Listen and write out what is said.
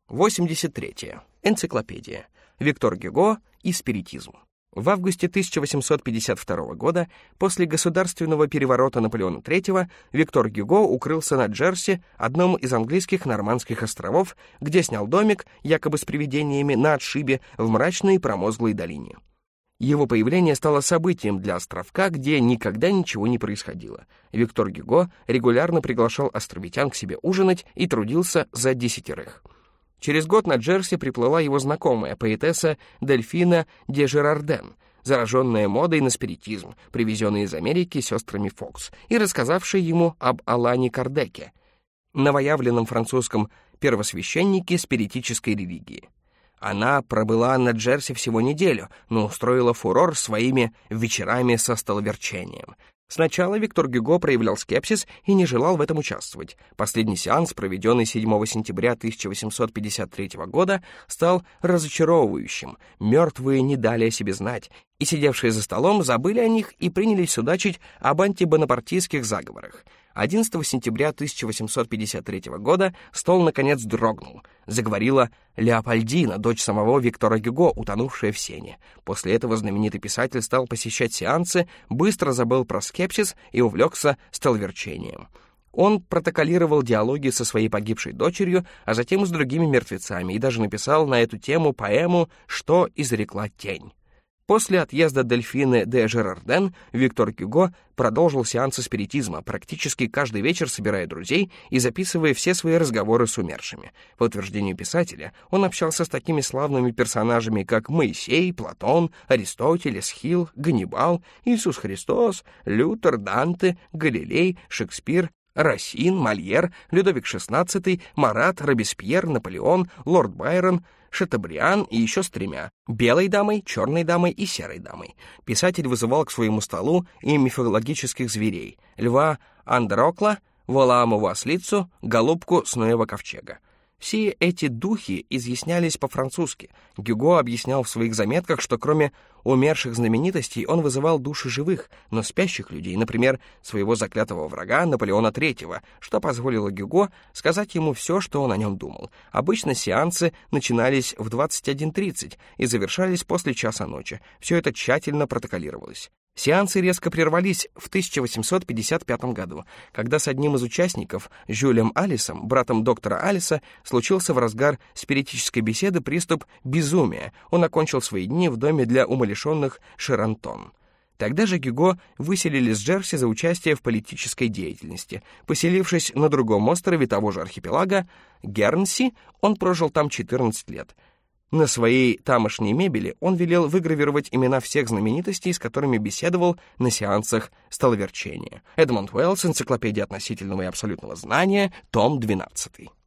83. Энциклопедия. Виктор Гюго и спиритизм. В августе 1852 года, после государственного переворота Наполеона III, Виктор Гюго укрылся на Джерси, одном из английских Нормандских островов, где снял домик, якобы с привидениями, на отшибе в мрачной промозглой долине. Его появление стало событием для островка, где никогда ничего не происходило. Виктор Гюго регулярно приглашал островитян к себе ужинать и трудился за 10. Через год на Джерси приплыла его знакомая, поэтесса Дельфина де Жерарден, зараженная модой на спиритизм, привезенный из Америки сестрами Фокс, и рассказавшая ему об Алане Кардеке, новоявленном французском первосвященнике спиритической религии. Она пробыла на Джерси всего неделю, но устроила фурор своими вечерами со столоверчением. Сначала Виктор Гюго проявлял скепсис и не желал в этом участвовать. Последний сеанс, проведенный 7 сентября 1853 года, стал разочаровывающим. Мертвые не дали о себе знать, и сидевшие за столом забыли о них и принялись судачить об антибонапартийских заговорах. 11 сентября 1853 года стол наконец дрогнул. Заговорила Леопольдина, дочь самого Виктора Гюго, утонувшая в сене. После этого знаменитый писатель стал посещать сеансы, быстро забыл про скепсис и увлекся столоверчением. Он протоколировал диалоги со своей погибшей дочерью, а затем и с другими мертвецами, и даже написал на эту тему поэму «Что изрекла тень». После отъезда Дельфины де Жерарден Виктор Гюго продолжил сеансы спиритизма, практически каждый вечер собирая друзей и записывая все свои разговоры с умершими. По утверждению писателя, он общался с такими славными персонажами, как Моисей, Платон, Аристотель, Эсхил, Ганнибал, Иисус Христос, Лютер, Данте, Галилей, Шекспир, Рассин, Мольер, Людовик XVI, Марат, Робеспьер, Наполеон, лорд Байрон, Шатобриан и еще с 3: белой дамой, черной дамой и серой дамой. Писатель вызывал к своему столу и мифологических зверей: льва Андрокла, Валаамову ослицу, голубку с Ноева ковчега. Все эти духи изъяснялись по-французски. Гюго объяснял в своих заметках, что кроме умерших знаменитостей он вызывал души живых, но спящих людей, например, своего заклятого врага Наполеона III, что позволило Гюго сказать ему все, что он о нем думал. Обычно сеансы начинались в 21:30 и завершались после часа ночи. Все это тщательно протоколировалось. Сеансы резко прервались в 1855 году, когда с одним из участников, Жюлем Алисом, братом доктора Алиса, случился в разгар спиритической беседы приступ безумия. Он окончил свои дни в доме для умалишенных Шерантон. Тогда же Гюго выселили с Джерси за участие в политической деятельности. Поселившись на другом острове того же архипелага, Гернси, он прожил там 14 лет. На своей тамошней мебели он велел выгравировать имена всех знаменитостей, с которыми беседовал на сеансах столоверчения. Эдмонд Уэллс, «Энциклопедия относительного и абсолютного знания», том 12.